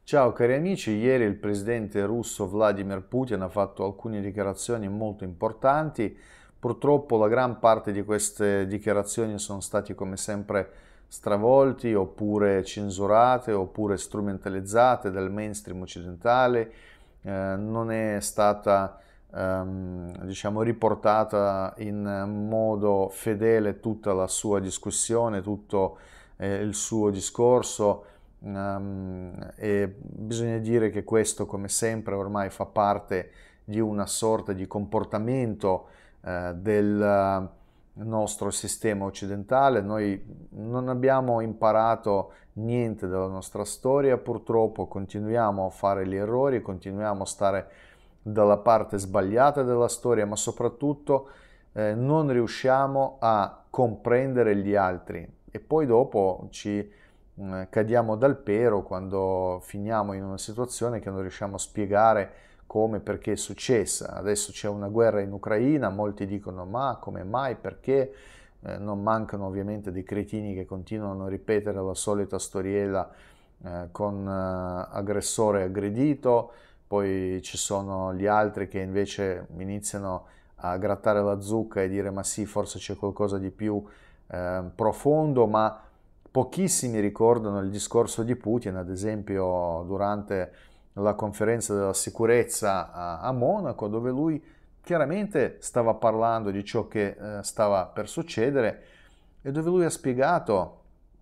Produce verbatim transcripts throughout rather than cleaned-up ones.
Ciao cari amici, ieri il presidente russo Vladimir Putin ha fatto alcune dichiarazioni molto importanti. Purtroppo la gran parte di queste dichiarazioni sono stati come sempre stravolti oppure censurate oppure strumentalizzate dal mainstream occidentale. Eh, non è stata ehm, diciamo riportata in modo fedele tutta la sua discussione, tutto eh, il suo discorso. Um, e bisogna dire che questo, come sempre, ormai fa parte di una sorta di comportamento eh, del nostro sistema occidentale. Noi non abbiamo imparato niente dalla nostra storia, purtroppo continuiamo a fare gli errori, continuiamo a stare dalla parte sbagliata della storia, ma soprattutto eh, non riusciamo a comprendere gli altri e poi dopo ci cadiamo dal pero quando finiamo in una situazione che non riusciamo a spiegare come e perché è successa. Adesso c'è una guerra in Ucraina, molti dicono ma come mai, perché? Eh, non mancano ovviamente dei cretini che continuano a ripetere la solita storiella eh, con eh, aggressore aggredito, poi ci sono gli altri che invece iniziano a grattare la zucca e dire ma sì, forse c'è qualcosa di più eh, profondo, ma pochissimi ricordano il discorso di Putin, ad esempio durante la conferenza della sicurezza a, a Monaco, dove lui chiaramente stava parlando di ciò che eh, stava per succedere e dove lui ha spiegato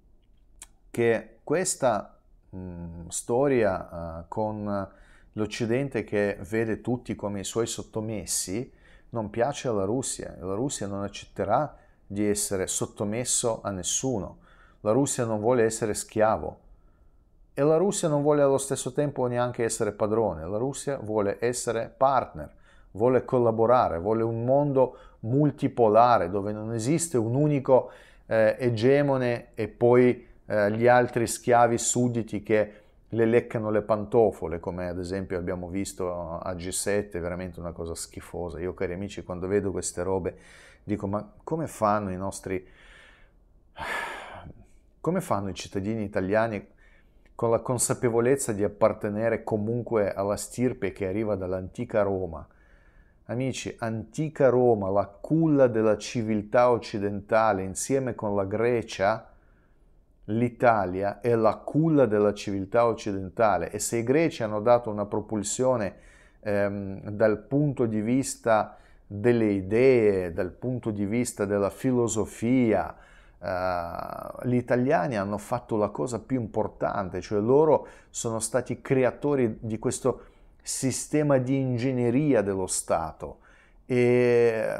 che questa mh, storia eh, con l'Occidente che vede tutti come i suoi sottomessi non piace alla Russia e la Russia non accetterà di essere sottomesso a nessuno. La Russia non vuole essere schiavo e la Russia non vuole allo stesso tempo neanche essere padrone, la Russia vuole essere partner, vuole collaborare, vuole un mondo multipolare dove non esiste un unico eh, egemone e poi eh, gli altri schiavi sudditi che le leccano le pantofole, come ad esempio abbiamo visto a G sette, veramente una cosa schifosa. Io, cari amici, quando vedo queste robe dico ma come fanno i nostri... come fanno i cittadini italiani con la consapevolezza di appartenere comunque alla stirpe che arriva dall'antica Roma? Amici, antica Roma, la culla della civiltà occidentale, insieme con la Grecia, l'Italia è la culla della civiltà occidentale e se i greci hanno dato una propulsione ehm, dal punto di vista delle idee, dal punto di vista della filosofia, Uh, gli italiani hanno fatto la cosa più importante, cioè loro sono stati creatori di questo sistema di ingegneria dello Stato e,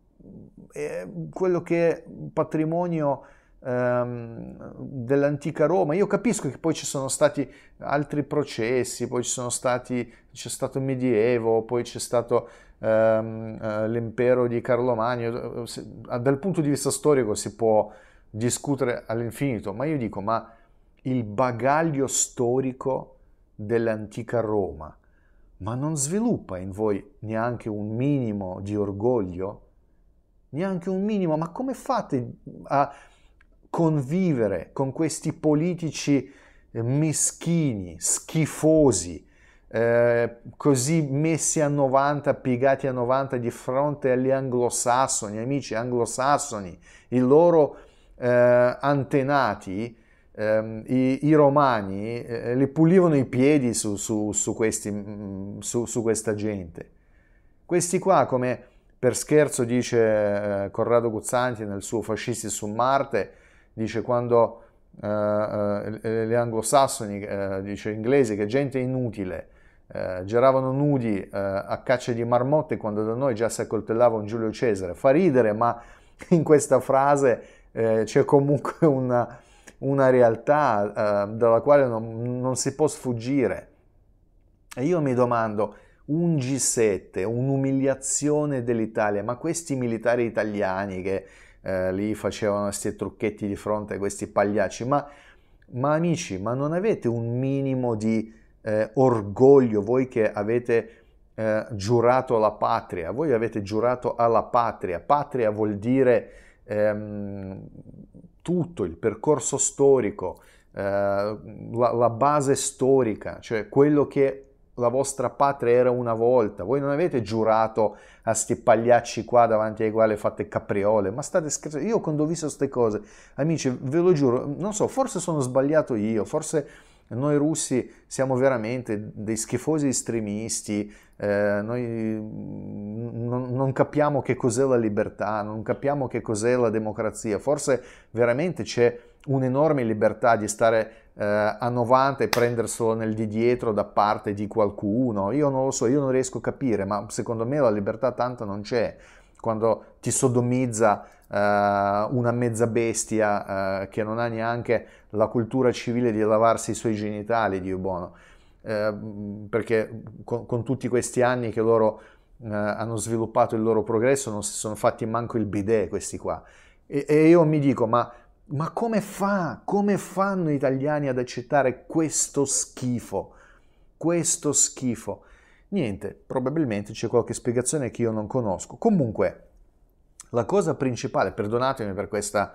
e quello che è patrimonio um, dell'antica Roma. Io capisco che poi ci sono stati altri processi, poi ci sono stati, c'è stato il Medioevo, poi c'è stato Um, uh, l'impero di Carlo Magno. Dal punto di vista storico si può discutere all'infinito, ma io dico, ma il bagaglio storico dell'antica Roma, ma non sviluppa in voi neanche un minimo di orgoglio? Neanche un minimo? Ma come fate a convivere con questi politici meschini, schifosi, Eh, così messi a novanta, piegati a novanta di fronte agli anglosassoni, amici anglosassoni, i loro eh, antenati, eh, i, i romani, eh, li pulivano i piedi su, su, su, questi, su, su questa gente. Questi qua, come per scherzo dice eh, Corrado Guzzanti nel suo Fascisti su Marte, dice quando eh, eh, gli anglosassoni, eh, dice inglesi, che gente inutile, eh, giravano nudi eh, a caccia di marmotte quando da noi già si accoltellava un Giulio Cesare. Fa ridere, ma in questa frase eh, c'è comunque una, una realtà eh, dalla quale non, non si può sfuggire. E io mi domando, un G sette, un'umiliazione dell'Italia, ma questi militari italiani che eh, lì facevano questi trucchetti di fronte a questi pagliacci, ma, ma amici, ma non avete un minimo di eh, orgoglio, voi che avete eh, giurato alla patria, voi avete giurato alla patria, patria vuol dire ehm, tutto, il percorso storico, eh, la, la base storica, cioè quello che la vostra patria era una volta. Voi non avete giurato a sti pagliacci qua davanti ai quali fate capriole, ma state scherzando. Io quando ho visto queste cose, amici, ve lo giuro, non so, forse sono sbagliato io, forse noi russi siamo veramente dei schifosi estremisti, eh, noi non, non capiamo che cos'è la libertà, non capiamo che cos'è la democrazia, forse veramente c'è un'enorme libertà di stare eh, a novanta e prenderselo nel di dietro da parte di qualcuno. Io non lo so, io non riesco a capire, ma secondo me la libertà tanta non c'è. Quando ti sodomizza eh, una mezza bestia eh, che non ha neanche la cultura civile di lavarsi i suoi genitali, Dio buono, eh, perché con, con tutti questi anni che loro eh, hanno sviluppato il loro progresso non si sono fatti manco il bidet questi qua. E, e io mi dico, ma ma come fa? Come fanno gli italiani ad accettare questo schifo? Questo schifo? Niente, probabilmente c'è qualche spiegazione che io non conosco. Comunque, la cosa principale, perdonatemi per questa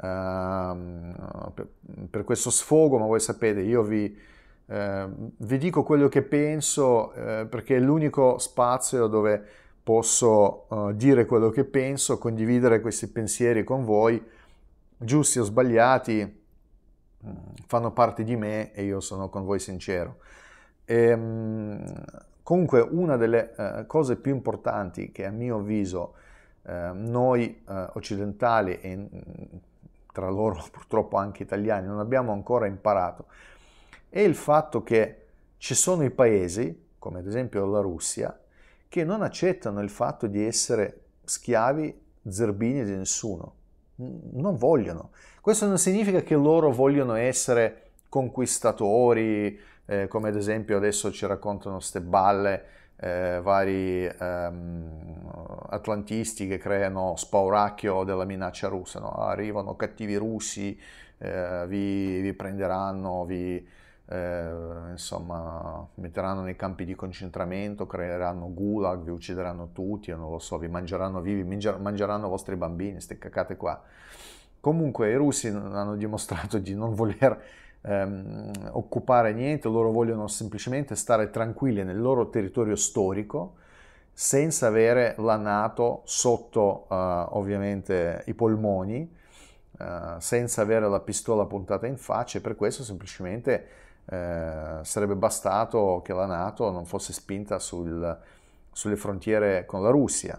uh, per, per questo sfogo, ma voi sapete, io vi, uh, vi dico quello che penso uh, perché è l'unico spazio dove posso uh, dire quello che penso, condividere questi pensieri con voi. Giusti o sbagliati fanno parte di me e io sono con voi sincero. E, comunque una delle uh, cose più importanti che a mio avviso uh, noi uh, occidentali e tra loro purtroppo anche italiani non abbiamo ancora imparato è il fatto che ci sono i paesi, come ad esempio la Russia, che non accettano il fatto di essere schiavi zerbini di nessuno. Non vogliono. Questo non significa che loro vogliono essere conquistatori, eh, come ad esempio adesso ci raccontano ste balle, eh, vari ehm, atlantisti che creano spauracchio della minaccia russa, no? Arrivano cattivi russi, eh, vi, vi prenderanno, vi eh, insomma metteranno nei campi di concentramento, creeranno gulag, vi uccideranno tutti, io non lo so, vi mangeranno vivi, mangeranno i vostri bambini, ste cacate qua. Comunque i russi hanno dimostrato di non voler ehm, occupare niente, loro vogliono semplicemente stare tranquilli nel loro territorio storico senza avere la NATO sotto uh, ovviamente i polmoni, uh, senza avere la pistola puntata in faccia, e per questo semplicemente uh, sarebbe bastato che la NATO non fosse spinta sul, sulle frontiere con la Russia.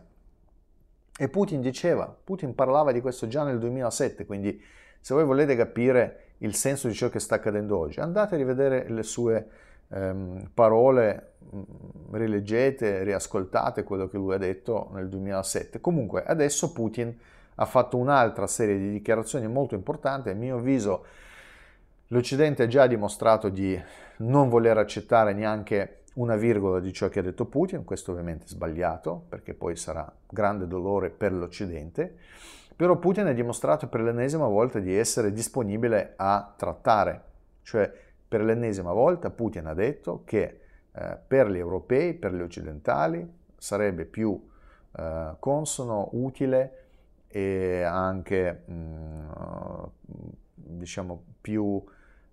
E Putin diceva, Putin parlava di questo già nel duemilasette, quindi se voi volete capire il senso di ciò che sta accadendo oggi, andate a rivedere le sue ehm, parole, rileggete, riascoltate quello che lui ha detto nel duemilasette. Comunque adesso Putin ha fatto un'altra serie di dichiarazioni molto importanti, a mio avviso l'Occidente ha già dimostrato di non voler accettare neanche una virgola di ciò che ha detto Putin, questo ovviamente è sbagliato, perché poi sarà grande dolore per l'Occidente, però Putin ha dimostrato per l'ennesima volta di essere disponibile a trattare, cioè per l'ennesima volta Putin ha detto che eh, per gli europei, per gli occidentali, sarebbe più eh, consono, utile e anche, mh, diciamo, più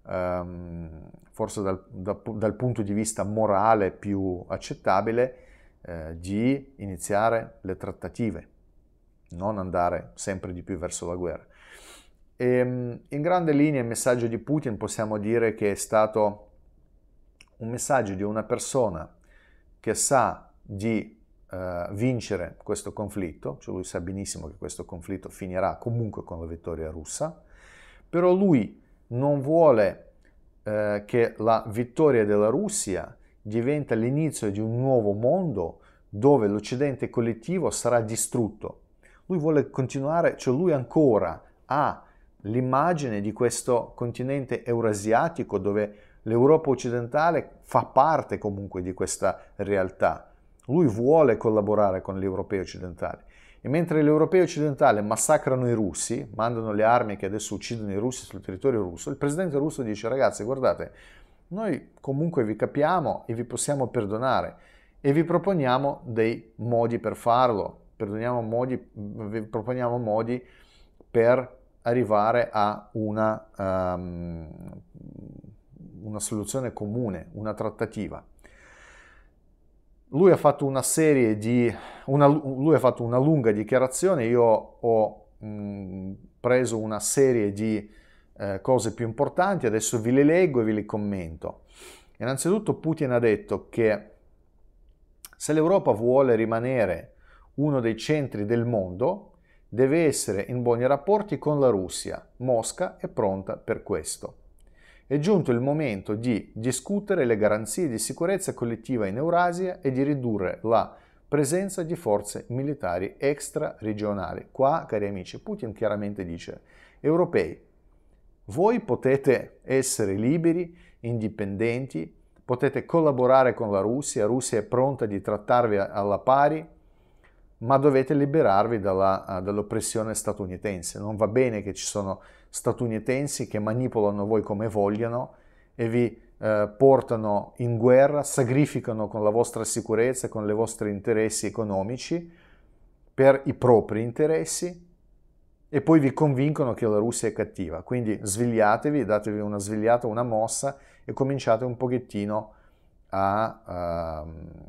forse dal, da, dal punto di vista morale più accettabile eh, di iniziare le trattative, non andare sempre di più verso la guerra. E, in grande linea il messaggio di Putin possiamo dire che è stato un messaggio di una persona che sa di eh, vincere questo conflitto, cioè lui sa benissimo che questo conflitto finirà comunque con la vittoria russa, però lui non vuole eh, che la vittoria della Russia diventa l'inizio di un nuovo mondo dove l'Occidente collettivo sarà distrutto. Lui vuole continuare, cioè lui ancora ha l'immagine di questo continente eurasiatico dove l'Europa occidentale fa parte comunque di questa realtà. Lui vuole collaborare con gli europei occidentali. E mentre gli europei occidentali massacrano i russi, mandano le armi che adesso uccidono i russi sul territorio russo, il presidente russo dice: ragazzi, guardate, noi comunque vi capiamo e vi possiamo perdonare e vi proponiamo dei modi per farlo, perdoniamo modi, vi proponiamo modi per arrivare a una, um, una soluzione comune, una trattativa. Lui ha fatto una serie di, una, lui ha fatto una lunga dichiarazione, io ho mh, preso una serie di eh, cose più importanti, adesso vi le leggo e vi le commento. Innanzitutto Putin ha detto che se l'Europa vuole rimanere uno dei centri del mondo, deve essere in buoni rapporti con la Russia. Mosca è pronta per questo. È giunto il momento di discutere le garanzie di sicurezza collettiva in Eurasia e di ridurre la presenza di forze militari extra-regionali. Qua, cari amici, Putin chiaramente dice: europei, voi potete essere liberi, indipendenti, potete collaborare con la Russia, la Russia è pronta di trattarvi alla pari, ma dovete liberarvi dalla, dall'oppressione statunitense. Non va bene che ci sono statunitensi che manipolano voi come vogliono e vi eh, portano in guerra, sacrificano con la vostra sicurezza, con i vostri interessi economici per i propri interessi e poi vi convincono che la Russia è cattiva. Quindi svegliatevi, datevi una svegliata, una mossa e cominciate un pochettino a, a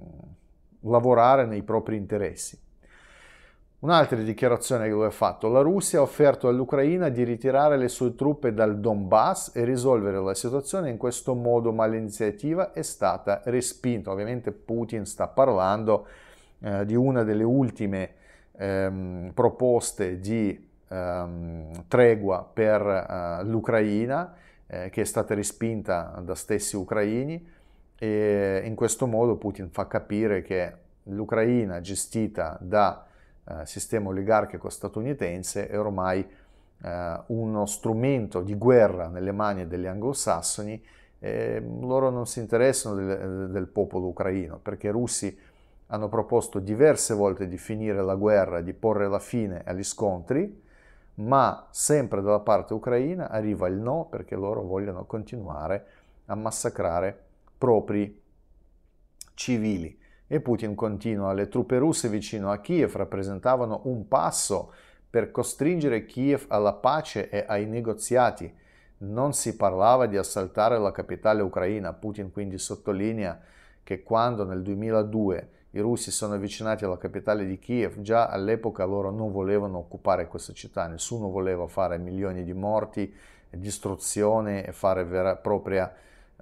lavorare nei propri interessi. Un'altra dichiarazione che lui ha fatto: la Russia ha offerto all'Ucraina di ritirare le sue truppe dal Donbass e risolvere la situazione in questo modo, ma l'iniziativa è stata respinta. Ovviamente Putin sta parlando eh, di una delle ultime ehm, proposte di ehm, tregua per eh, l'Ucraina, eh, che è stata respinta da stessi ucraini, e in questo modo Putin fa capire che l'Ucraina gestita da Uh, sistema oligarchico statunitense è ormai uh, uno strumento di guerra nelle mani degli anglosassoni e loro non si interessano del, del popolo ucraino, perché i russi hanno proposto diverse volte di finire la guerra, di porre la fine agli scontri, ma sempre dalla parte ucraina arriva il no, perché loro vogliono continuare a massacrare propri civili. E Putin continua: le truppe russe vicino a Kiev rappresentavano un passo per costringere Kiev alla pace e ai negoziati. Non si parlava di assaltare la capitale ucraina. Putin quindi sottolinea che quando nel duemiladue i russi sono avvicinati alla capitale di Kiev, già all'epoca loro non volevano occupare questa città, nessuno voleva fare milioni di morti, distruzione e fare vera e propria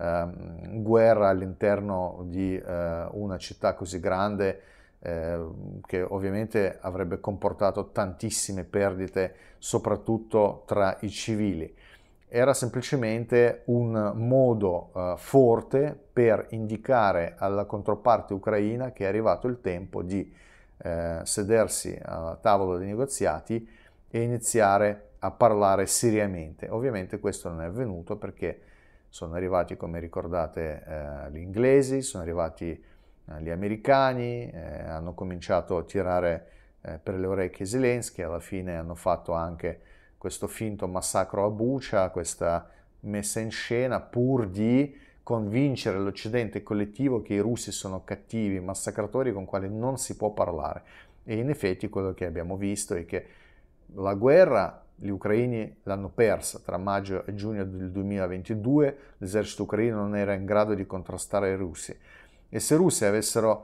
Uh, guerra all'interno di uh, una città così grande, uh, che ovviamente avrebbe comportato tantissime perdite, soprattutto tra i civili. Era semplicemente un modo uh, forte per indicare alla controparte ucraina che è arrivato il tempo di uh, sedersi al tavolo dei negoziati e iniziare a parlare seriamente. Ovviamente questo non è avvenuto perché sono arrivati, come ricordate, eh, gli inglesi, sono arrivati eh, gli americani, eh, hanno cominciato a tirare eh, per le orecchie Zelensky, alla fine hanno fatto anche questo finto massacro a Bucha, questa messa in scena pur di convincere l'Occidente collettivo che i russi sono cattivi, massacratori con quali non si può parlare. E in effetti quello che abbiamo visto è che la guerra gli ucraini l'hanno persa tra maggio e giugno del duemilaventidue, l'esercito ucraino non era in grado di contrastare i russi e se i russi avessero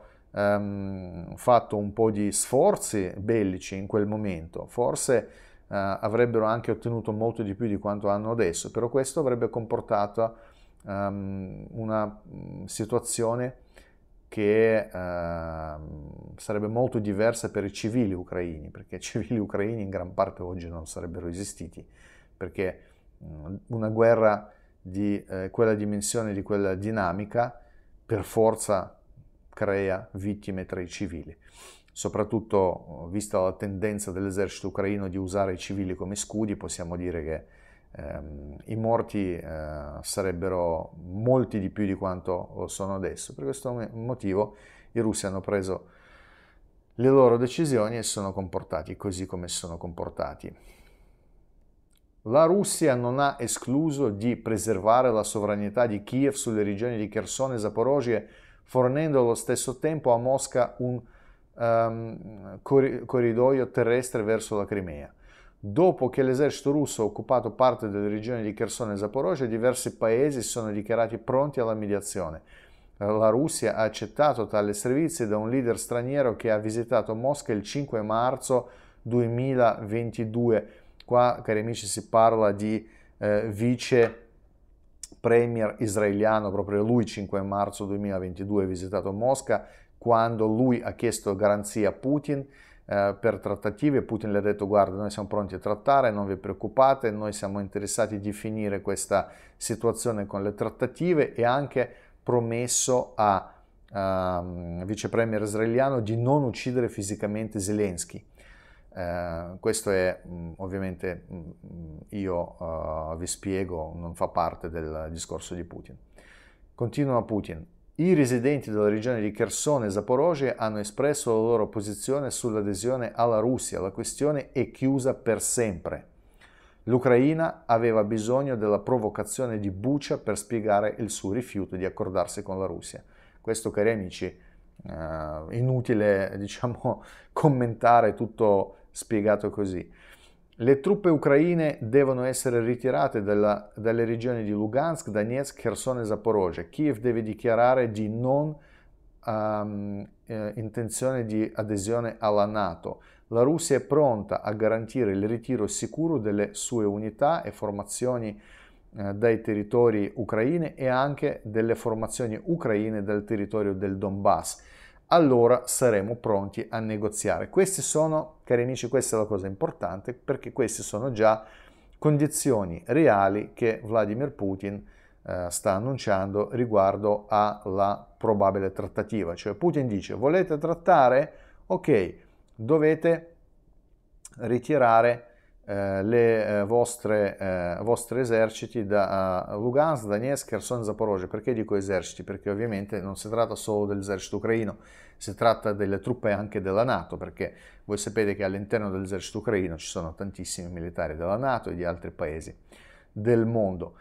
um, fatto un po' di sforzi bellici in quel momento, forse uh, avrebbero anche ottenuto molto di più di quanto hanno adesso, però questo avrebbe comportato um, una situazione che eh, sarebbe molto diversa per i civili ucraini, perché i civili ucraini in gran parte oggi non sarebbero esistiti, perché mh, una guerra di eh, quella dimensione, di quella dinamica, per forza crea vittime tra i civili. Soprattutto vista la tendenza dell'esercito ucraino di usare i civili come scudi, possiamo dire che ehm, i morti eh, sarebbero molti di più di quanto lo sono adesso. Per questo motivo i russi hanno preso le loro decisioni e sono comportati così come si sono comportati. La Russia non ha escluso di preservare la sovranità di Kiev sulle regioni di Kherson e Zaporozhye, fornendo allo stesso tempo a Mosca un um, corridoio terrestre verso la Crimea. Dopo che l'esercito russo ha occupato parte delle regioni di Kherson e Zaporozhye, diversi paesi si sono dichiarati pronti alla mediazione. La Russia ha accettato tale servizio da un leader straniero che ha visitato Mosca il cinque marzo duemilaventidue. Qua, cari amici, si parla di eh, vice premier israeliano, proprio lui cinque marzo duemilaventidue ha visitato Mosca, quando lui ha chiesto garanzia a Putin eh, per trattative. Putin le ha detto: guarda, noi siamo pronti a trattare, non vi preoccupate, noi siamo interessati di finire questa situazione con le trattative, e anche promesso a uh, vice premier israeliano di non uccidere fisicamente Zelensky. Uh, questo è mh, ovviamente mh, io uh, vi spiego, non fa parte del discorso di Putin. Continua Putin: i residenti della regione di Kherson e Zaporozhye hanno espresso la loro posizione sull'adesione alla Russia. La questione è chiusa per sempre. L'Ucraina aveva bisogno della provocazione di Bucha per spiegare il suo rifiuto di accordarsi con la Russia. Questo, cari amici, eh, inutile, diciamo, commentare, tutto spiegato così. Le truppe ucraine devono essere ritirate dalla, dalle regioni di Lugansk, Donetsk, Kherson e Zaporozhye. Kiev deve dichiarare di non um, eh, intenzione di adesione alla NATO. La Russia è pronta a garantire il ritiro sicuro delle sue unità e formazioni eh, dai territori ucraini e anche delle formazioni ucraine dal territorio del Donbass. Allora saremo pronti a negoziare. Questi sono, cari amici, questa è la cosa importante, perché queste sono già condizioni reali che Vladimir Putin eh, sta annunciando riguardo alla probabile trattativa. Cioè Putin dice: volete trattare? Ok, dovete ritirare eh, le eh, vostre, eh, vostri eserciti da uh, Lugansk, Donetsk, Kherson, Zaporozhye. Perché dico eserciti? Perché ovviamente non si tratta solo dell'esercito ucraino, si tratta delle truppe anche della NATO, perché voi sapete che all'interno dell'esercito ucraino ci sono tantissimi militari della NATO e di altri paesi del mondo.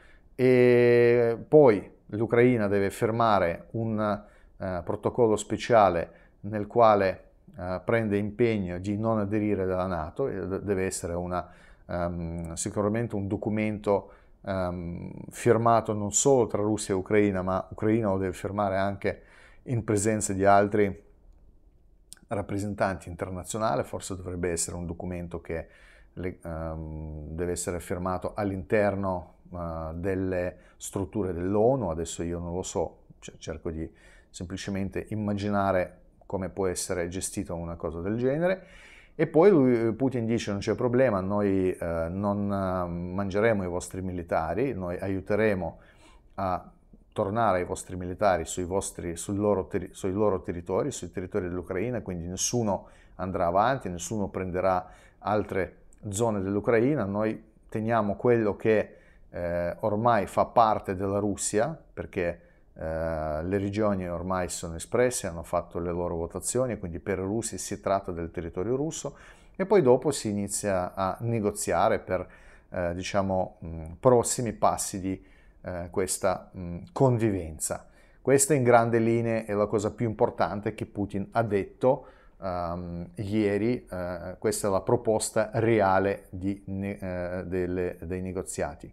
E poi l'Ucraina deve firmare un uh, protocollo speciale nel quale Uh, prende impegno di non aderire alla NATO. Deve essere una, um, sicuramente un documento um, firmato non solo tra Russia e Ucraina, ma Ucraina lo deve firmare anche in presenza di altri rappresentanti internazionali. Forse dovrebbe essere un documento che le, um, deve essere firmato all'interno uh, delle strutture dell'ONU. Adesso io non lo so, cioè, cerco di semplicemente immaginare come può essere gestita una cosa del genere. E poi lui, Putin dice: non c'è problema, noi eh, non mangeremo i vostri militari, noi aiuteremo a tornare ai vostri militari sui, vostri, sul loro ter- sui loro territori, sui territori dell'Ucraina, quindi nessuno andrà avanti, nessuno prenderà altre zone dell'Ucraina, noi teniamo quello che eh, ormai fa parte della Russia, perché Uh, le regioni ormai sono espresse, hanno fatto le loro votazioni, quindi per i russi si tratta del territorio russo, e poi dopo si inizia a negoziare per uh, diciamo mh, prossimi passi di uh, questa mh, convivenza. Questa in grandi linee è la cosa più importante che Putin ha detto um, ieri. Uh, questa è la proposta reale di, uh, delle, dei negoziati.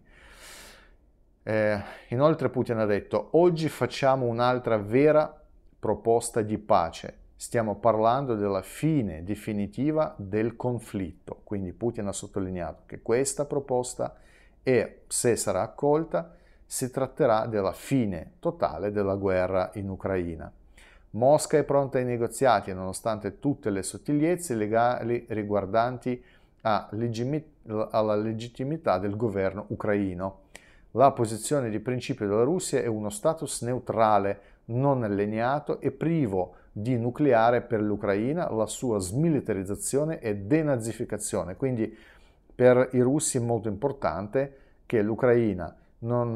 Eh, inoltre Putin ha detto: oggi facciamo un'altra vera proposta di pace, stiamo parlando della fine definitiva del conflitto. Quindi Putin ha sottolineato che questa proposta, e se sarà accolta, si tratterà della fine totale della guerra in Ucraina. Mosca è pronta ai negoziati nonostante tutte le sottigliezze legali riguardanti alla legittimità del governo ucraino. La posizione di principio della Russia è uno status neutrale, non allineato e privo di nucleare per l'Ucraina, la sua smilitarizzazione e denazificazione. Quindi per i russi è molto importante che l'Ucraina non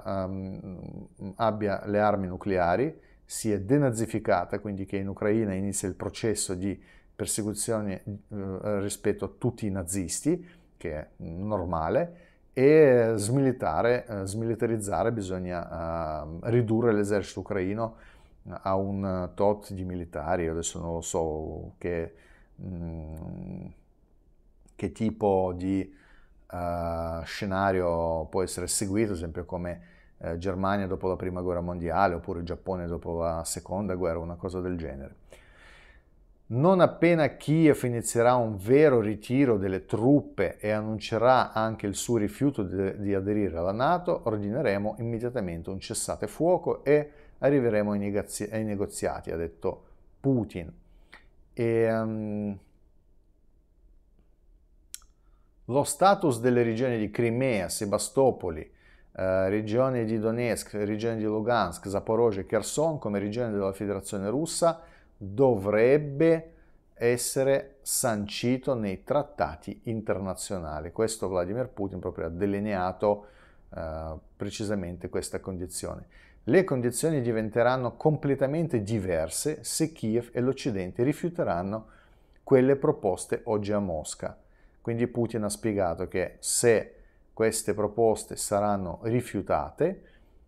um, abbia le armi nucleari, sia denazificata, quindi che in Ucraina inizi il processo di persecuzione uh, rispetto a tutti i nazisti, che è normale, e smilitare, eh, smilitarizzare, bisogna uh, ridurre l'esercito ucraino a un tot di militari. Io adesso non lo so che, mh, che tipo di uh, scenario può essere seguito, ad esempio come eh, Germania dopo la prima guerra mondiale oppure Giappone dopo la seconda guerra, una cosa del genere. Non appena Kiev inizierà un vero ritiro delle truppe e annuncerà anche il suo rifiuto di, di aderire alla NATO, ordineremo immediatamente un cessate fuoco e arriveremo ai, negozi- ai negoziati, ha detto Putin. E, um, lo status delle regioni di Crimea, Sebastopoli, eh, regione di Donetsk, regione di Lugansk, Zaporozhye e Kherson come regioni della Federazione Russa dovrebbe essere sancito nei trattati internazionali. Questo Vladimir Putin proprio ha delineato eh, precisamente questa condizione. Le condizioni diventeranno completamente diverse se Kiev e l'Occidente rifiuteranno quelle proposte oggi a Mosca. Quindi Putin ha spiegato che se queste proposte saranno rifiutate,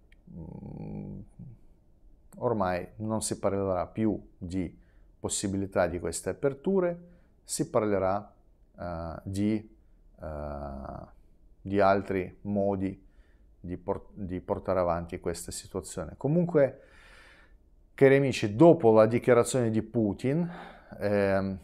ormai non si parlerà più di possibilità di queste aperture, si parlerà uh, di, uh, di altri modi di, port- di portare avanti questa situazione. Comunque, cari amici, dopo la dichiarazione di Putin, ehm,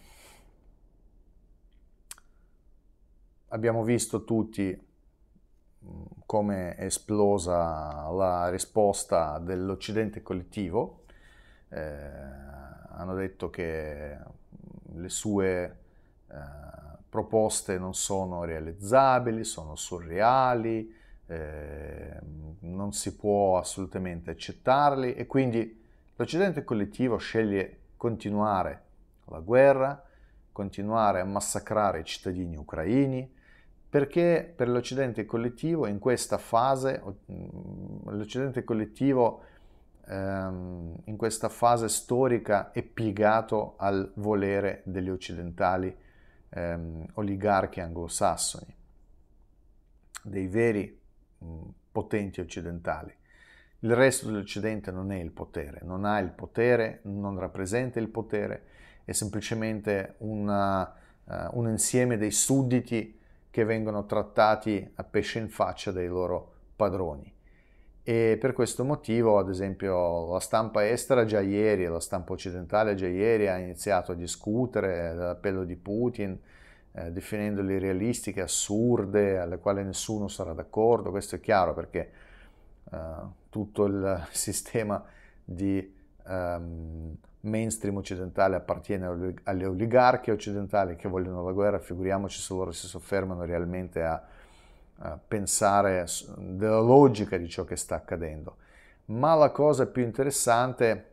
abbiamo visto tutti come è esplosa la risposta dell'Occidente collettivo. Eh, hanno detto che le sue eh, proposte non sono realizzabili, sono surreali, eh, non si può assolutamente accettarli e quindi l'Occidente collettivo sceglie continuare la guerra, continuare a massacrare i cittadini ucraini, perché per l'Occidente collettivo in questa fase, l'Occidente collettivo ehm, in questa fase storica è piegato al volere degli occidentali ehm, oligarchi anglosassoni, dei veri mh, potenti occidentali. Il resto dell'Occidente non è il potere, non ha il potere, non rappresenta il potere, è semplicemente una, uh, un insieme dei sudditi che vengono trattati a pesce in faccia dai loro padroni. E per questo motivo, ad esempio, la stampa estera già ieri, la stampa occidentale già ieri ha iniziato a discutere dell'appello di Putin, eh, definendoli realistiche, assurde, alle quali nessuno sarà d'accordo. Questo è chiaro perché eh, tutto il sistema di um, mainstream occidentale appartiene alle oligarchie occidentali che vogliono la guerra, figuriamoci se loro si soffermano realmente a, a pensare della logica di ciò che sta accadendo. Ma la cosa più interessante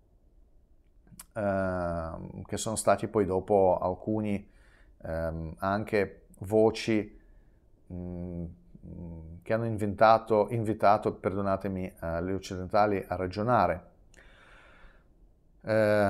eh, che sono stati poi dopo alcuni ehm, anche voci mh, che hanno inventato, invitato, perdonatemi, eh, gli occidentali a ragionare. Eh,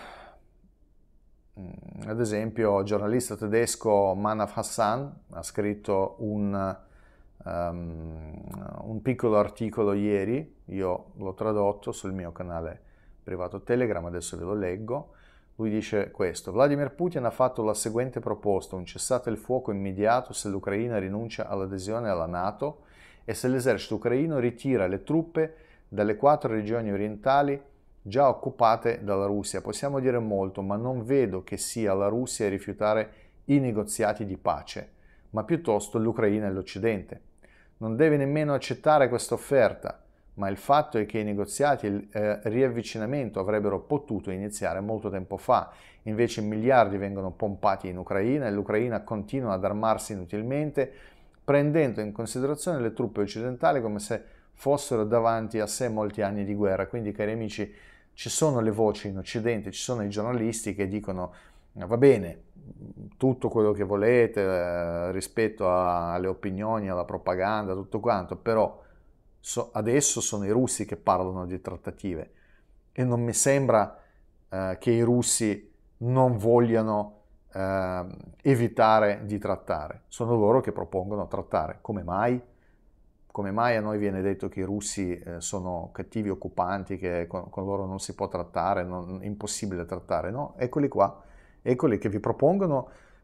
ad esempio, il giornalista tedesco Manaf Hassan ha scritto un, um, un piccolo articolo ieri, io l'ho tradotto sul mio canale privato Telegram, adesso ve lo leggo. Lui dice questo: Vladimir Putin ha fatto la seguente proposta, un cessate il fuoco immediato se l'Ucraina rinuncia all'adesione alla NATO e se l'esercito ucraino ritira le truppe dalle quattro regioni orientali già occupate dalla Russia. Possiamo dire molto, ma non vedo che sia la Russia a rifiutare i negoziati di pace, ma piuttosto l'Ucraina e l'Occidente. Non deve nemmeno accettare questa offerta, ma il fatto è che i negoziati e il eh, riavvicinamento avrebbero potuto iniziare molto tempo fa. Invece miliardi vengono pompati in Ucraina e l'Ucraina continua ad armarsi inutilmente, prendendo in considerazione le truppe occidentali come se fossero davanti a sé molti anni di guerra. Quindi, cari amici, ci sono le voci in Occidente, ci sono i giornalisti che dicono va bene, tutto quello che volete eh, rispetto a, alle opinioni, alla propaganda, tutto quanto, però so, adesso sono i russi che parlano di trattative e non mi sembra eh, che i russi non vogliano eh, evitare di trattare, sono loro che propongono trattare. Come mai? Come mai a noi viene detto che i russi eh, sono cattivi occupanti, che con, con loro non si può trattare, non, è impossibile trattare? No, eccoli qua, eccoli che vi propongono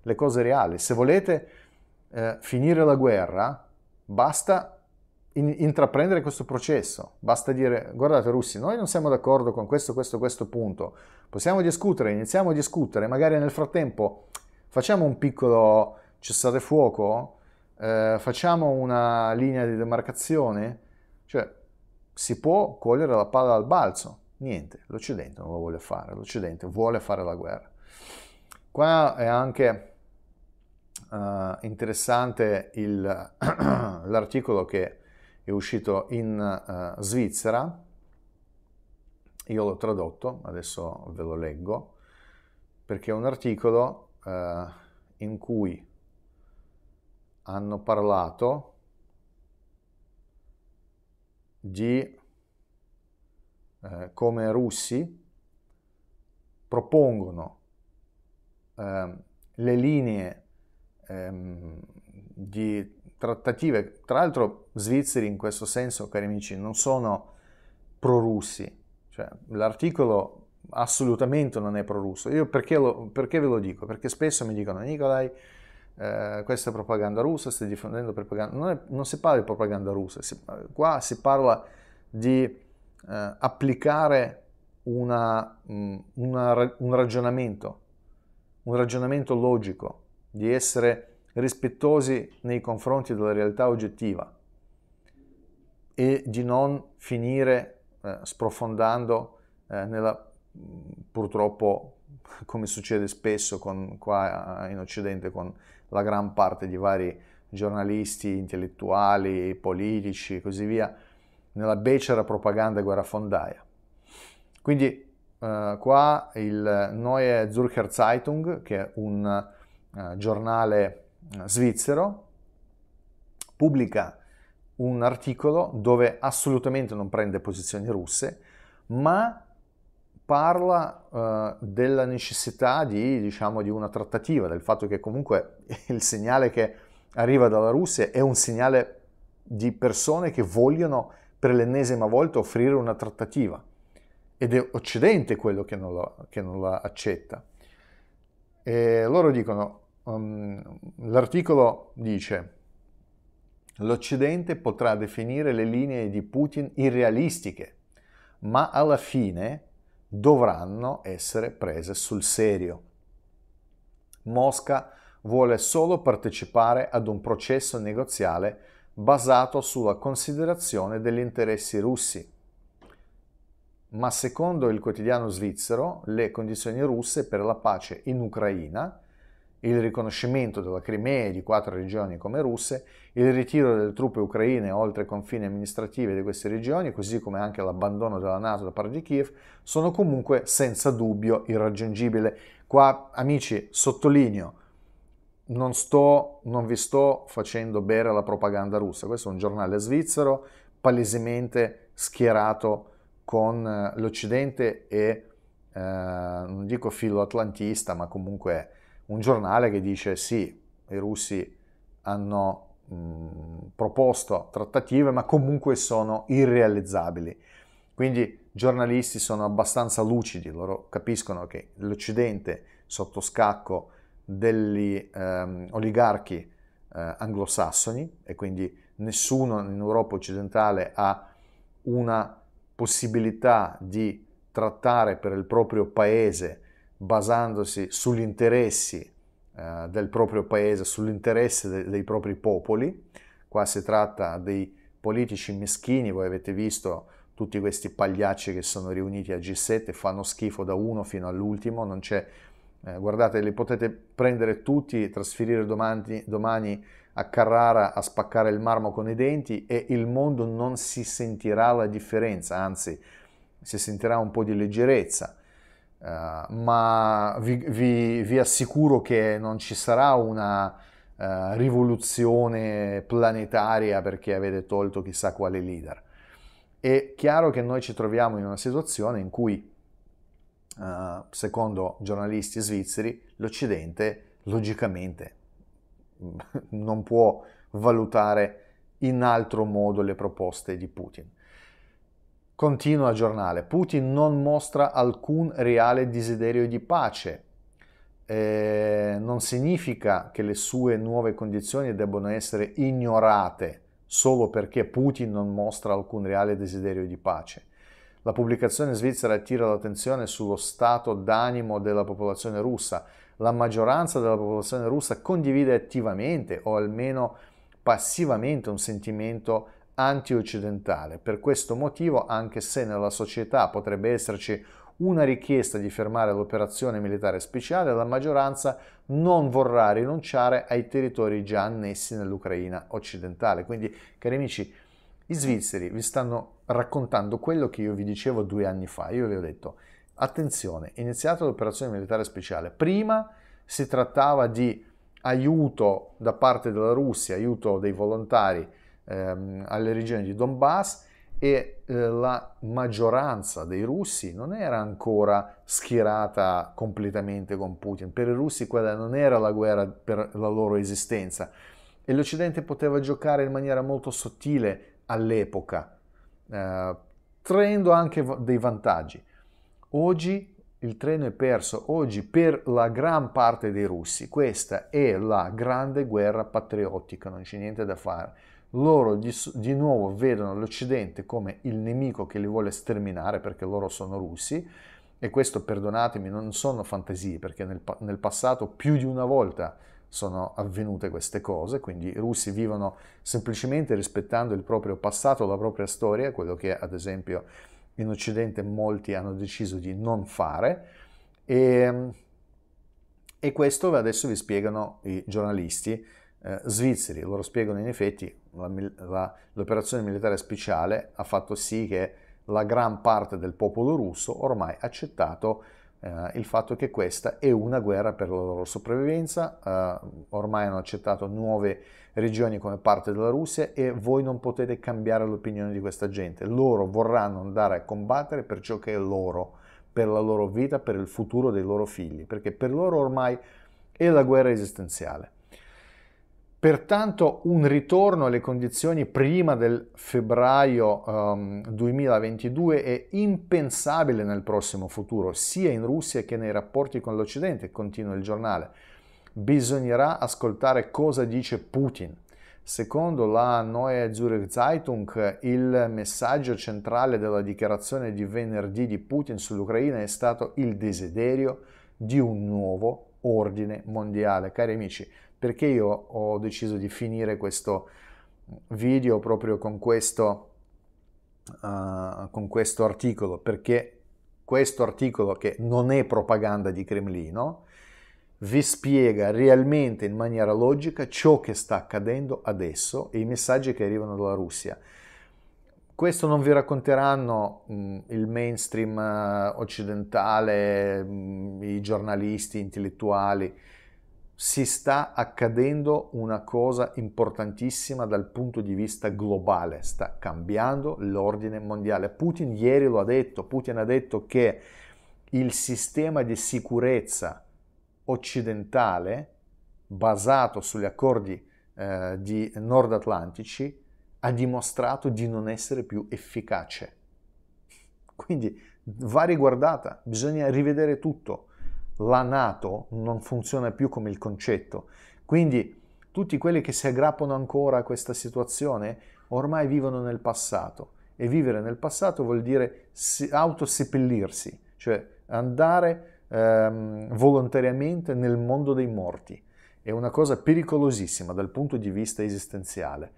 le cose reali. Se volete eh, finire la guerra, basta in, intraprendere questo processo, basta dire: guardate russi, noi non siamo d'accordo con questo, questo, questo punto, possiamo discutere, iniziamo a discutere, magari nel frattempo facciamo un piccolo cessate fuoco, eh, facciamo una linea di demarcazione, cioè si può cogliere la palla al balzo. Niente, l'Occidente non lo vuole fare, l'Occidente vuole fare la guerra. Qua è anche uh, interessante il, l'articolo che è uscito in uh, Svizzera, io l'ho tradotto, adesso ve lo leggo, perché è un articolo uh, in cui hanno parlato di eh, come russi propongono eh, le linee ehm, di trattative. Tra l'altro svizzeri in questo senso, cari amici, non sono pro-russi, cioè l'articolo assolutamente non è pro-russo. Io perché, lo, perché ve lo dico? Perché spesso mi dicono: Nicolai, Eh, questa è propaganda russa, stai diffondendo propaganda. Non, è, non si parla di propaganda russa, si, qua si parla di eh, applicare una, una, un ragionamento, un ragionamento logico, di essere rispettosi nei confronti della realtà oggettiva e di non finire eh, sprofondando eh, nella, purtroppo, come succede spesso con, qua in Occidente con la gran parte di vari giornalisti, intellettuali, politici e così via, nella becera propaganda guerrafondaia. Quindi eh, qua il Neue Zürcher Zeitung, che è un eh, giornale svizzero, pubblica un articolo dove assolutamente non prende posizioni russe, ma parla uh, della necessità di, diciamo, di una trattativa, del fatto che comunque il segnale che arriva dalla Russia è un segnale di persone che vogliono per l'ennesima volta offrire una trattativa, ed è Occidente quello che non la, che non la accetta. E loro dicono, um, l'articolo dice: l'Occidente potrà definire le linee di Putin irrealistiche, ma alla fine dovranno essere prese sul serio. Mosca vuole solo partecipare ad un processo negoziale basato sulla considerazione degli interessi russi. Ma secondo il quotidiano svizzero, le condizioni russe per la pace in Ucraina, il riconoscimento della Crimea e di quattro regioni come russe, il ritiro delle truppe ucraine oltre i confini amministrativi di queste regioni, così come anche l'abbandono della NATO da parte di Kiev, sono comunque senza dubbio irraggiungibili. Qua, amici, sottolineo, non, sto, non vi sto facendo bere la propaganda russa, questo è un giornale svizzero palesemente schierato con l'Occidente e, eh, non dico filo atlantista, ma comunque un giornale che dice: sì, i russi hanno mh, proposto trattative, ma comunque sono irrealizzabili. Quindi giornalisti sono abbastanza lucidi, loro capiscono che l'Occidente, sotto scacco degli ehm, oligarchi eh, anglosassoni, e quindi nessuno in Europa occidentale ha una possibilità di trattare per il proprio paese basandosi sugli interessi eh, del proprio paese, sull'interesse de- dei propri popoli. Qua si tratta dei politici meschini, voi avete visto tutti questi pagliacci che sono riuniti a G sette, fanno schifo da uno fino all'ultimo, non c'è, eh, guardate, li potete prendere tutti, trasferire domani, domani a Carrara a spaccare il marmo con i denti e il mondo non si sentirà la differenza, anzi si sentirà un po' di leggerezza. Uh, ma vi, vi, vi assicuro che non ci sarà una uh, rivoluzione planetaria perché avete tolto chissà quale leader. È chiaro che noi ci troviamo in una situazione in cui, uh, secondo giornalisti svizzeri, l'Occidente logicamente non può valutare in altro modo le proposte di Putin. Continua il giornale: Putin non mostra alcun reale desiderio di pace. eh, non significa che le sue nuove condizioni debbono essere ignorate solo perché Putin non mostra alcun reale desiderio di pace. La pubblicazione svizzera attira l'attenzione sullo stato d'animo della popolazione russa. La maggioranza della popolazione russa condivide attivamente o almeno passivamente un sentimento anti-occidentale. Per questo motivo, anche se nella società potrebbe esserci una richiesta di fermare l'operazione militare speciale, la maggioranza non vorrà rinunciare ai territori già annessi nell'Ucraina occidentale. Quindi, cari amici, i svizzeri vi stanno raccontando quello che io vi dicevo due anni fa. Io vi ho detto, attenzione, è iniziata l'operazione militare speciale. Prima si trattava di aiuto da parte della Russia, aiuto dei volontari ehm, alle regioni di Donbass, e eh, la maggioranza dei russi non era ancora schierata completamente con Putin. Per i russi quella non era la guerra per la loro esistenza e l'Occidente poteva giocare in maniera molto sottile all'epoca, eh, traendo anche dei vantaggi. Oggi il treno è perso, oggi per la gran parte dei russi questa è la grande guerra patriottica, non c'è niente da fare. Loro di, di nuovo vedono l'Occidente come il nemico che li vuole sterminare perché loro sono russi, e questo, perdonatemi, non sono fantasie, perché nel, nel passato più di una volta sono avvenute queste cose, quindi i russi vivono semplicemente rispettando il proprio passato, la propria storia, quello che ad esempio in Occidente molti hanno deciso di non fare, e, e questo adesso vi spiegano i giornalisti eh, svizzeri. Loro spiegano in effetti la, la, l'operazione militare speciale ha fatto sì che la gran parte del popolo russo ormai ha accettato eh, il fatto che questa è una guerra per la loro sopravvivenza, eh, ormai hanno accettato nuove regioni come parte della Russia e voi non potete cambiare l'opinione di questa gente. Loro vorranno andare a combattere per ciò che è loro, per la loro vita, per il futuro dei loro figli, perché per loro ormai è la guerra esistenziale. Pertanto un ritorno alle condizioni prima del febbraio um, duemilaventidue è impensabile nel prossimo futuro, sia in Russia che nei rapporti con l'Occidente, continua il giornale. Bisognerà ascoltare cosa dice Putin. Secondo la Neue Zürcher Zeitung, il messaggio centrale della dichiarazione di venerdì di Putin sull'Ucraina è stato il desiderio di un nuovo ordine mondiale. Cari amici, perché io ho deciso di finire questo video proprio con questo, uh, con questo articolo? Perché questo articolo, che non è propaganda di Cremlino, vi spiega realmente in maniera logica ciò che sta accadendo adesso e i messaggi che arrivano dalla Russia. Questo non vi racconteranno mh, il mainstream uh, occidentale, mh, i giornalisti intellettuali. Si sta accadendo una cosa importantissima dal punto di vista globale, sta cambiando l'ordine mondiale. Putin ieri lo ha detto, Putin ha detto che il sistema di sicurezza occidentale basato sugli accordi eh, di nord atlantici ha dimostrato di non essere più efficace. Quindi va riguardata, bisogna rivedere tutto. La NATO non funziona più come il concetto, quindi tutti quelli che si aggrappano ancora a questa situazione ormai vivono nel passato, e vivere nel passato vuol dire autoseppellirsi, cioè andare ehm, volontariamente nel mondo dei morti. È una cosa pericolosissima dal punto di vista esistenziale.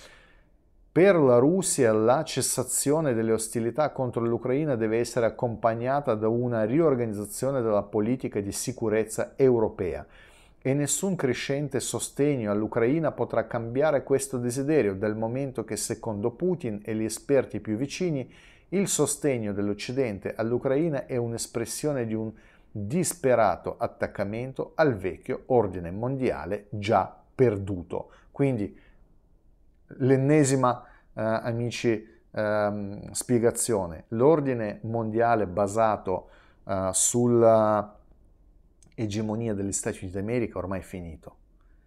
Per la Russia la cessazione delle ostilità contro l'Ucraina deve essere accompagnata da una riorganizzazione della politica di sicurezza europea, e nessun crescente sostegno all'Ucraina potrà cambiare questo desiderio, dal momento che, secondo Putin e gli esperti più vicini, il sostegno dell'Occidente all'Ucraina è un'espressione di un disperato attaccamento al vecchio ordine mondiale già perduto. Quindi l'ennesima, eh, amici, ehm, spiegazione. L'ordine mondiale basato eh, sulla egemonia degli Stati Uniti d'America ormai è finito,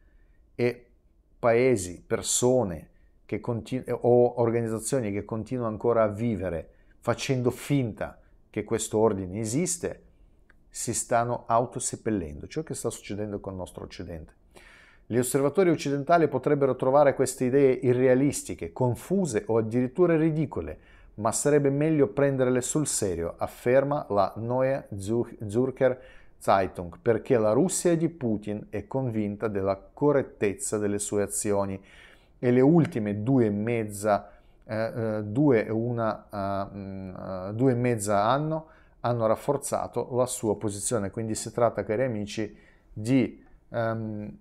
e paesi, persone che continu- o organizzazioni che continuano ancora a vivere facendo finta che questo ordine esiste si stanno autoseppellendo, ciò che sta succedendo con il nostro Occidente. Gli osservatori occidentali potrebbero trovare queste idee irrealistiche, confuse o addirittura ridicole, ma sarebbe meglio prenderle sul serio, afferma la Neue Zürcher Zeitung, perché la Russia di Putin è convinta della correttezza delle sue azioni e le ultime due e mezza, eh, due, e una, uh, due e mezza anno hanno rafforzato la sua posizione. Quindi si tratta, cari amici, di um,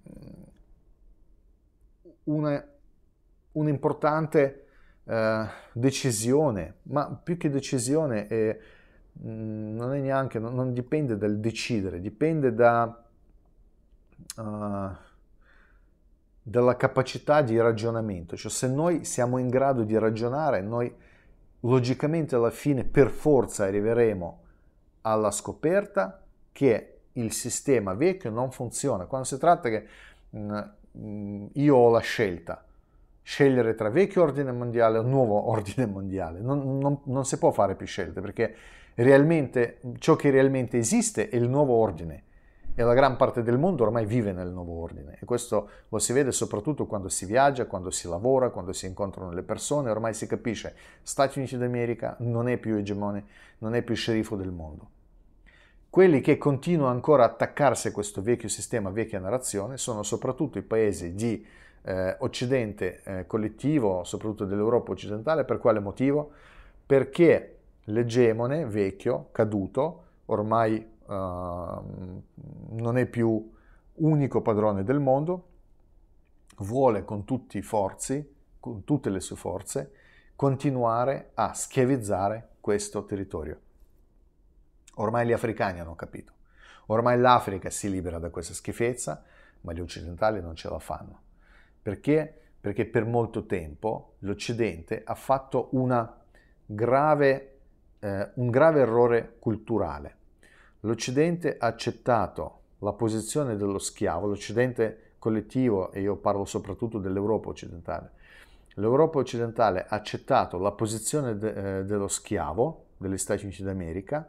una, un'importante uh, decisione, ma più che decisione è, mh, non è neanche, non, non dipende dal decidere, dipende da, uh, dalla capacità di ragionamento. Cioè, se noi siamo in grado di ragionare, noi logicamente alla fine per forza arriveremo alla scoperta che il sistema vecchio non funziona. Quando si tratta che mh, io ho la scelta, scegliere tra vecchio ordine mondiale o nuovo ordine mondiale, non, non, non si può fare più scelte, perché realmente ciò che realmente esiste è il nuovo ordine e la gran parte del mondo ormai vive nel nuovo ordine, e questo lo si vede soprattutto quando si viaggia, quando si lavora, quando si incontrano le persone. Ormai si capisce, Stati Uniti d'America non è più egemone, non è più sceriffo del mondo. Quelli che continuano ancora a attaccarsi a questo vecchio sistema, vecchia narrazione, sono soprattutto i paesi di eh, occidente eh, collettivo, soprattutto dell'Europa occidentale. Per quale motivo? Perché l'egemone vecchio, caduto, ormai uh, non è più unico padrone del mondo, vuole con tutti i forzi, con tutte le sue forze, continuare a schiavizzare questo territorio. Ormai gli africani hanno capito, ormai l'Africa si libera da questa schifezza, ma gli occidentali non ce la fanno. Perché? Perché per molto tempo l'Occidente ha fatto una grave, eh, un grave errore culturale. L'Occidente ha accettato la posizione dello schiavo, l'Occidente collettivo, e io parlo soprattutto dell'Europa occidentale. L'Europa occidentale ha accettato la posizione de, eh, dello schiavo degli Stati Uniti d'America,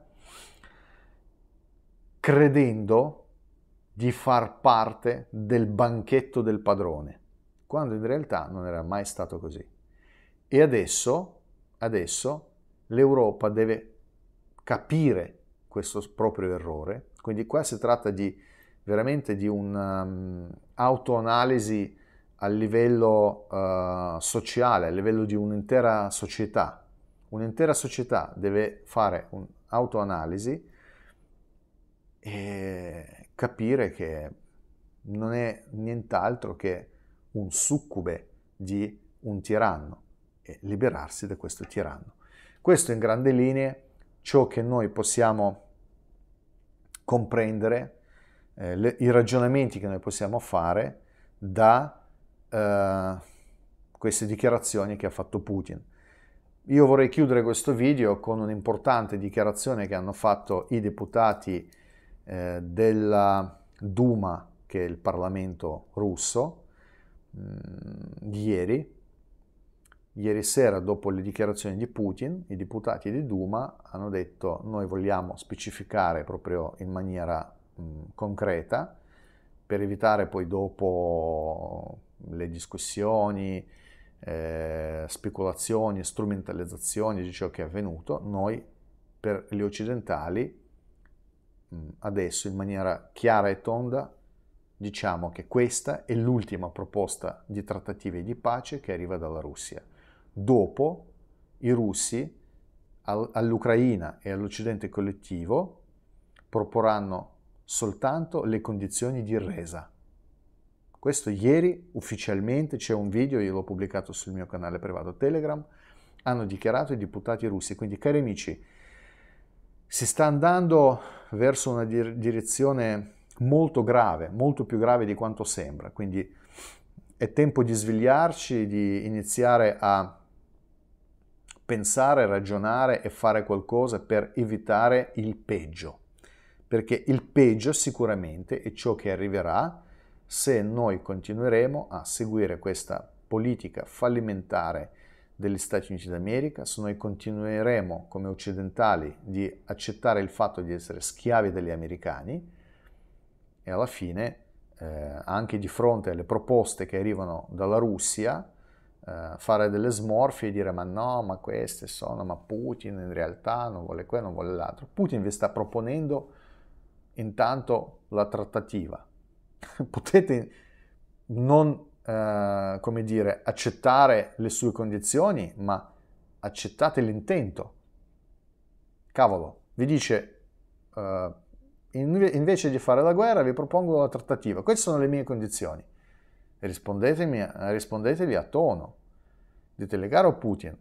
credendo di far parte del banchetto del padrone, quando in realtà non era mai stato così. E adesso, adesso l'Europa deve capire questo proprio errore, quindi qua si tratta di veramente di un'autoanalisi um, a livello uh, sociale, a livello di un'intera società. Un'intera società deve fare un'autoanalisi e capire che non è nient'altro che un succube di un tiranno e liberarsi da questo tiranno. Questo in grandi linee ciò che noi possiamo comprendere, eh, le, i ragionamenti che noi possiamo fare da eh, queste dichiarazioni che ha fatto Putin. Io vorrei chiudere questo video con un'importante dichiarazione che hanno fatto i deputati eh, della Duma, che è il Parlamento russo, mh, ieri. Ieri sera, dopo le dichiarazioni di Putin, i deputati di Duma hanno detto: noi vogliamo specificare proprio in maniera mh, concreta, per evitare poi dopo le discussioni, eh, speculazioni, strumentalizzazioni di ciò che è avvenuto. Noi, per gli occidentali, mh, adesso in maniera chiara e tonda, diciamo che questa è l'ultima proposta di trattative di pace che arriva dalla Russia. Dopo i russi all'Ucraina e all'Occidente collettivo proporranno soltanto le condizioni di resa. Questo ieri ufficialmente, c'è un video, io l'ho pubblicato sul mio canale privato Telegram, hanno dichiarato i deputati russi. Quindi, cari amici, si sta andando verso una direzione molto grave, molto più grave di quanto sembra. Quindi è tempo di svegliarci, di iniziare a pensare, ragionare e fare qualcosa per evitare il peggio, perché il peggio sicuramente è ciò che arriverà se noi continueremo a seguire questa politica fallimentare degli Stati Uniti d'America, se noi continueremo come occidentali di accettare il fatto di essere schiavi degli americani, e alla fine, eh, anche di fronte alle proposte che arrivano dalla Russia, eh, fare delle smorfie e dire ma no, ma queste sono, ma Putin in realtà non vuole quello, non vuole l'altro. Putin vi sta proponendo intanto la trattativa. Potete non, eh, come dire, accettare le sue condizioni, ma accettate l'intento. Cavolo, vi dice, eh, invece di fare la guerra vi propongo la trattativa, queste sono le mie condizioni, rispondetemi, rispondetevi a tono, ditele caro Putin,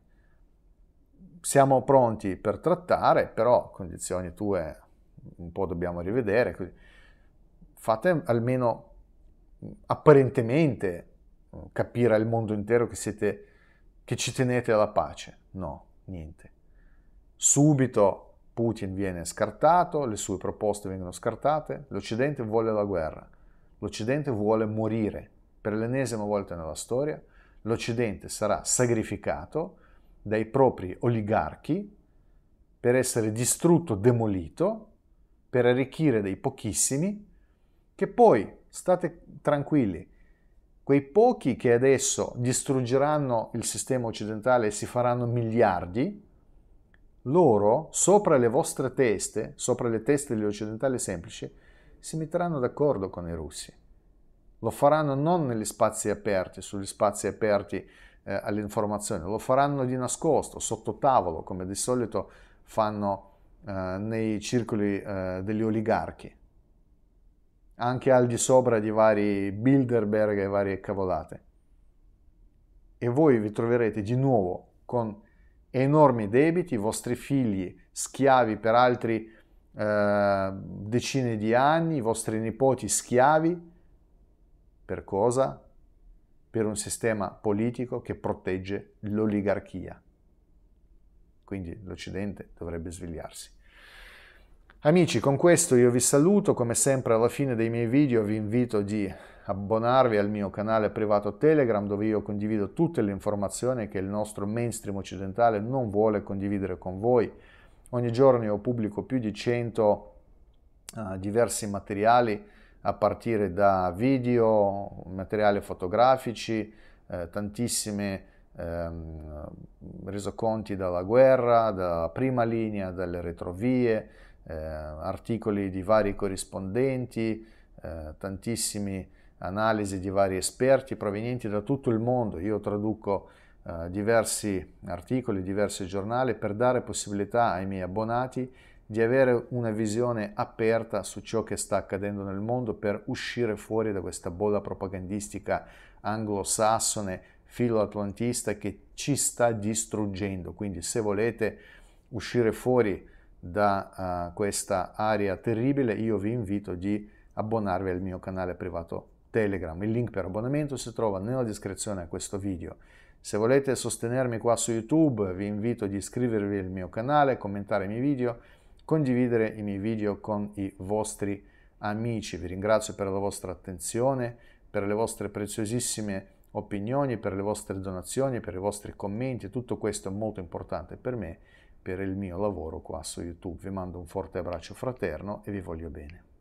siamo pronti per trattare, però condizioni tue un po' dobbiamo rivedere, fate almeno apparentemente capire al mondo intero che siete, che ci tenete alla pace. No, niente. Subito Putin viene scartato, le sue proposte vengono scartate, l'Occidente vuole la guerra, l'Occidente vuole morire per l'ennesima volta nella storia, l'Occidente sarà sacrificato dai propri oligarchi per essere distrutto, demolito, per arricchire dei pochissimi, che poi, state tranquilli, quei pochi che adesso distruggeranno il sistema occidentale e si faranno miliardi, loro, sopra le vostre teste, sopra le teste degli occidentali semplici, si metteranno d'accordo con i russi. Lo faranno non negli spazi aperti, sugli spazi aperti eh, all'informazione, lo faranno di nascosto, sotto tavolo, come di solito fanno eh, nei circoli eh, degli oligarchi, anche al di sopra di vari Bilderberg e varie cavolate. E voi vi troverete di nuovo con enormi debiti, i vostri figli schiavi per altri eh, decine di anni, i vostri nipoti schiavi. Per cosa? Per un sistema politico che protegge l'oligarchia. Quindi l'Occidente dovrebbe svegliarsi. Amici, con questo io vi saluto, come sempre alla fine dei miei video vi invito di abbonarvi al mio canale privato Telegram, dove io condivido tutte le informazioni che il nostro mainstream occidentale non vuole condividere con voi. Ogni giorno io pubblico più di cento uh, diversi materiali, a partire da video, materiali fotografici, eh, tantissime ehm, resoconti dalla guerra, dalla prima linea, dalle retrovie, eh, articoli di vari corrispondenti, eh, tantissime analisi di vari esperti provenienti da tutto il mondo. Io traduco eh, diversi articoli, diversi giornali per dare possibilità ai miei abbonati di avere una visione aperta su ciò che sta accadendo nel mondo, per uscire fuori da questa bolla propagandistica anglosassone, filoatlantista, che ci sta distruggendo. Quindi se volete uscire fuori da uh, questa area terribile, io vi invito di abbonarvi al mio canale privato Telegram. Il link per abbonamento si trova nella descrizione a questo video. Se volete sostenermi qua su YouTube, vi invito di iscrivervi al mio canale, commentare i miei video, condividere i miei video con i vostri amici. Vi ringrazio per la vostra attenzione, per le vostre preziosissime opinioni, per le vostre donazioni, per i vostri commenti. Tutto questo è molto importante per me, per il mio lavoro qua su YouTube. Vi mando un forte abbraccio fraterno e vi voglio bene.